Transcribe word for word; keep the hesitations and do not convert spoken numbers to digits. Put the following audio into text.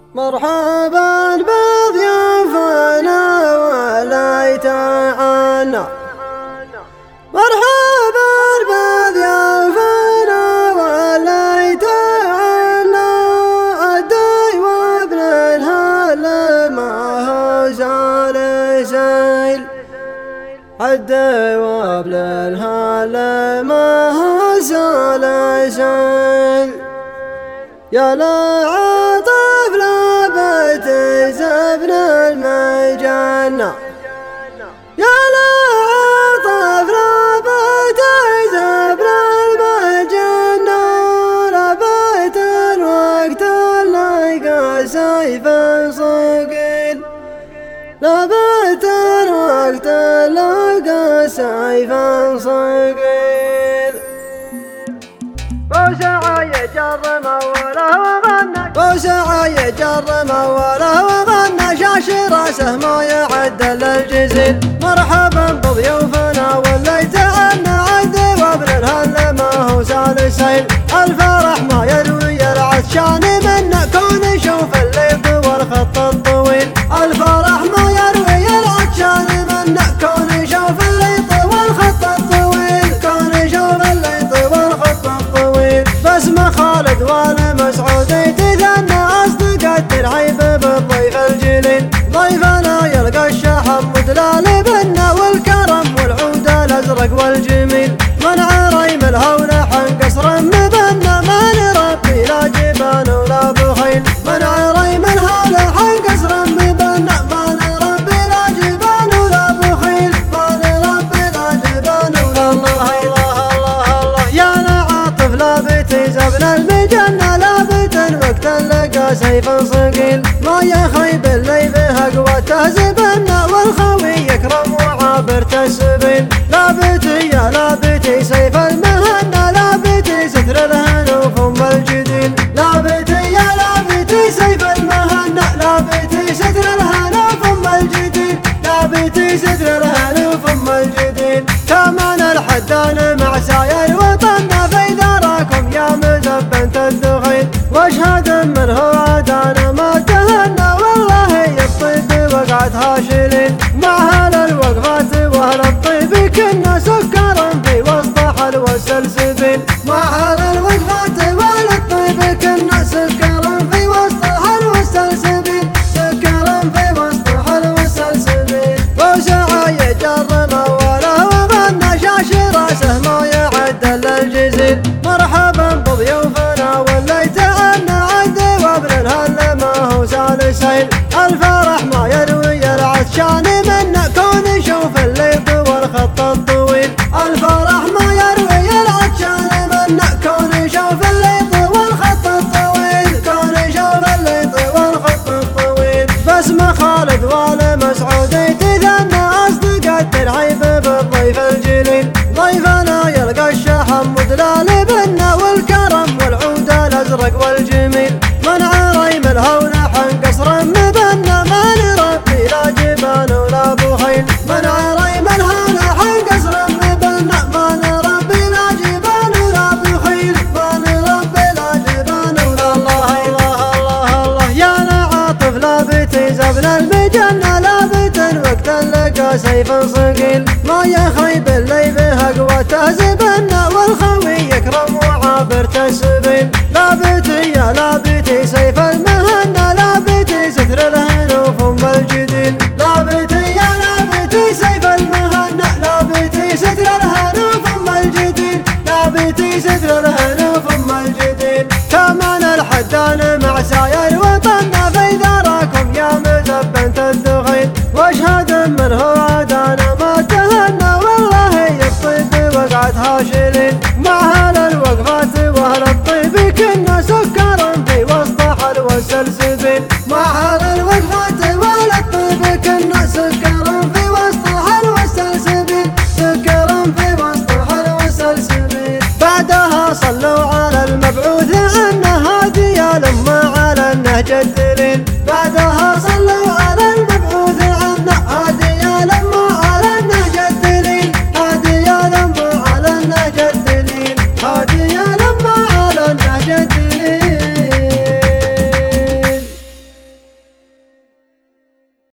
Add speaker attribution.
Speaker 1: مرحبا بضيوفنا وليت عنا، مرحبا بضيوفنا وليت عنا. الدي وابن الهل ما هو زال سيل، الدي وابن الهل ما هو زال سيل. يا لعطف لابت زبن المجنة، يا لعطف لابت زبن المجنة. لبيت الوقت لقى سيف صقيل، لبيت الوقت لقى سيف صقيل. وسعى يجر موله وغنى، وسعى يجر موله وغنى. شاش راسه ما يعدل الجزيل. مرحبا بضيوفنا وليت عنا، عدي وابن الهل ما هو سال السيل. الفرح ما يروي العطشان منا، كون يشوف الليل والخط الطويل. الفرح ما يروي العطشان منا، كون يشوف الليل والخط الطويل. كون يشوف الليل والخط الطويل. باسم خالد والمسعود يتثنى، أصدق الترحيب بالضيف الجليل. ضيفنا يلقى الشحم ودلال بنا، والكرم والعود الأزرق والجميل. من عريم الهون حن قصر مبنى، ما نربي لا جبان ولا بخيل. من عريم الهون حن قصر مبنى، ما نربي لا جبان ولا بخيل. ما نربي لا جبان ولا الله الله الله الله. يا لعاطف لابت زبن المجنة، لابت وقت لقى سيف صقيل. ما يخيب اللي بها قوته زبنا، والخوي يكرم وعابرته السبيل. لابتي يا لابتي سيف المهنة، لابتي ستر الهنوف ام الجديل. لابتي يا لابتي سيف المهنة، لابتي ستر الهنوف ام الجديل. لابتي ستر الهنوف ام الجديل. كمان الحدان مع ساير وطننا، في ذراكم يا مزبنت الدخيل. واشهد من هو عدانا ما تهنى، والله يطيب وقعتها شليل. مع اهل الوقفات واهل الطيب كنا سكرا في وسط حلوى السلسبيل. مع اهل الوقفات واهل الطيب كنا سكرا في وسط حلوى السلسبيل. سكرا في وسط حلوى السلسبيل. وسعى يجر موله وغنى، شاش راسه ما يعدل الجزيل. مرحبا بضيوفنا وليت عنا، عدي وابن الهل ما هو سال السيل. الفرح ما يروي العطشان منا، كون يشوف الليل والخط الطويل. الفرح ما يروي العطشان منا، كون يشوف الليل والخط الطويل. كون يشوف الليل والخط الطويل. باسم خالد والمسعود يتثنى، أصدق الترحيب بالضيف الجليل. ضيفنا يلقى الشحم ودلال بنا، والكرم والعود الأزرق والجميل. من عريم الهون حن قصر مبنى، ما نربي لا جبان ولا بخيل. من عريم الهون حن قصر مبنى، ما نربي لا جبان ولا بخيل. ما نربي لا جبان ولا الله الله الله الله. يا لعاطف لابتي زبن المجنة، لابت وقت لقى سيف صقيل. ما يخيب اللي بها قوته زبنا، والخوي يكرم وعابرته السبيل. لابتي يا لابتي سيف المهنة، لابتي ستر الهنوف ام الجديل. لابتي يا لابتي سيف المهنة، لابتي ستر الهنوف ام الجديل. لابتي ستر الهنوف ام الجديل. كمان الحدان مع ساير وطننا، في ذراكم يا مزبنت الدخيل. واشهد من هو عدانا ما تهنى، والله يطيب وقعتها شليل. مع اهل الوقفات واهل الطيب كنا سكرا في وسط حلوى السلسبيل. مع اهل الوقفات واهل الطيب كنا سكرا في وسط حلوى السلسبيل. سكرا في وسط حلوى السلسبيل. بعدها صلوا